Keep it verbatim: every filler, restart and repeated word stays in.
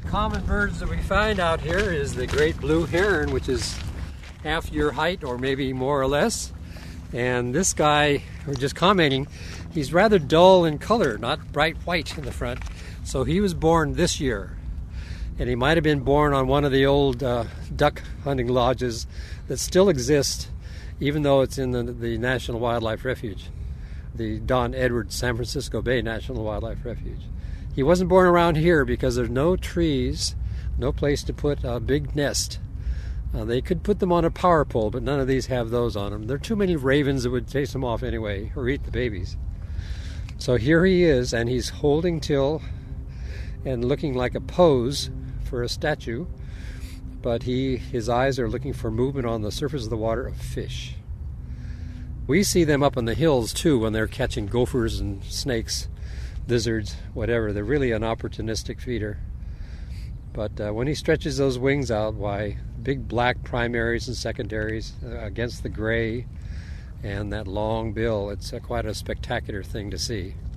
common birds that we find out here is the great blue heron, which is half your height or maybe more or less. And this guy, we're just commenting, he's rather dull in color, not bright white in the front. So he was born this year. And he might have been born on one of the old uh, duck hunting lodges that still exist, even though it's in the, the National Wildlife Refuge, the Don Edwards San Francisco Bay National Wildlife Refuge. He wasn't born around here because there's no trees, no place to put a big nest. Uh, they could put them on a power pole, but none of these have those on them. There are too many ravens that would chase them off anyway, or eat the babies. So here he is, and he's holding till and looking like a pose for a statue, but he his eyes are looking for movement on the surface of the water of fish. We see them up in the hills too when they're catching gophers and snakes, lizards, whatever. They're really an opportunistic feeder. But uh, when he stretches those wings out, why, big black primaries and secondaries uh, against the gray and that long bill, it's uh, quite a spectacular thing to see.